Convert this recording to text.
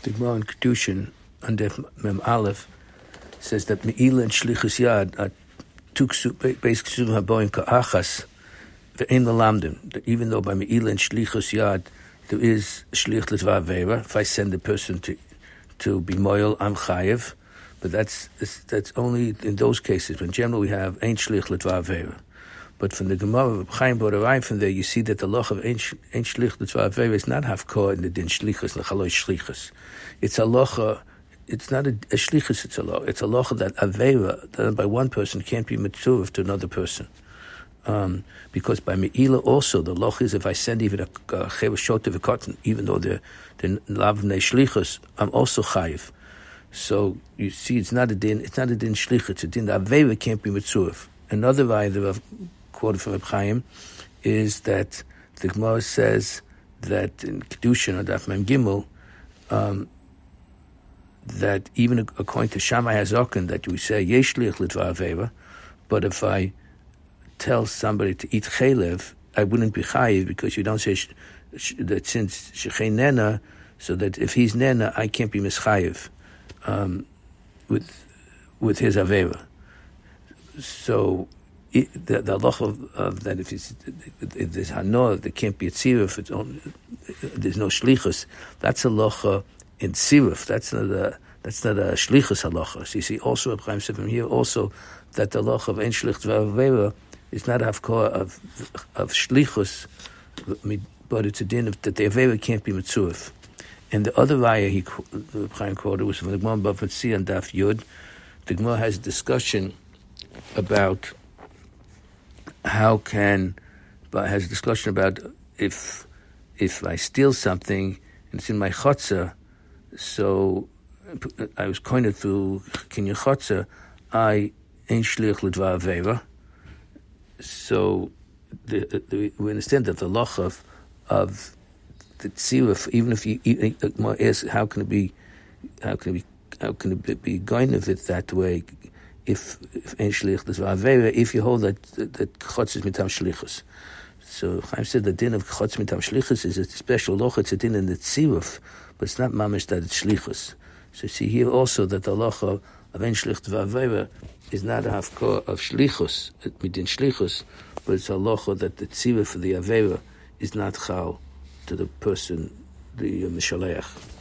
The Gemara in Kedushin under Mem Aleph says that Me'ila and Shlichus Yad are two basic Ksuvim haboim ka'achas ve'en l'lamdim. Even though by Me'ila and Shlichus Yad there is Shlich L'Dvar Avera, if I send a person to be moyel, I'm chayev, but that's only in those cases. But in general, we have Ein Shlich L'Dvar Avera. But from the Gemara of Chaim Bodarai, from there you see that the loch of Ein Shlich L'Dvar Avera is not hafkor in the din Shlichus L'Chaloi Shlichus. It's a locha. It's not a shlichus. It's a locha that avera done by one person can't be mitzvah to another person. Because by me'ila also the loch is if I send even a chev shot of a cotton, even though they're lavnei shlichus, I'm also chayiv. So you see, it's not a din. It's not a din shlichus. It's a din that avera can't be mitzvah. Another way that I've quoted from Reb Chaim is that the Gemara says that in Kedushin or Daf Mem Gimel. That even according to Shammai Hazokan, that we say Yesh Shlich L'Dvar Avera, but if I tell somebody to eat chaylev, I wouldn't be chayiv because you don't say that since shechei nena, so that if he's nena, I can't be mischayiv with his avera. So the halacha of that if there's hanor, there can't be a tzira if it's only, there's no shlichus. That's a halacha in Siruf, that's not a shlichus halacha. So you see also Reb Chaim said from here also that the halacha of Ein Shlich L'Dvar Avera is not hafkor of shlichus, but it's a din of that the avera can't be mitzurif. And the other raya Reb Chaim quoted was from the Gemara Bava Metzia and Daf Yud. The Gemara has a discussion about if I steal something and it's in my chutzah. So I was coined through Kinyan Chotzer, I Ein Shlich L'Dvar Avera. So we understand that the loch of the tziruf, even if you ask how can it be going of it that way, if Ein Shlich L'Dvar Avera, if you hold that Chotzer is mitam shlichus. So Chaim said the din of Chotzer mitam shlichus is a special loch. It's a din in the tziruf, but it's not mamish that it's shlichus. So see here also that the halacha of Ein Shlich L'Dvar Avera is not a hafkor of shlichus, midin shlichus, but it's a halacha that the tzira for the avera is not chal to the person, the mishaleach.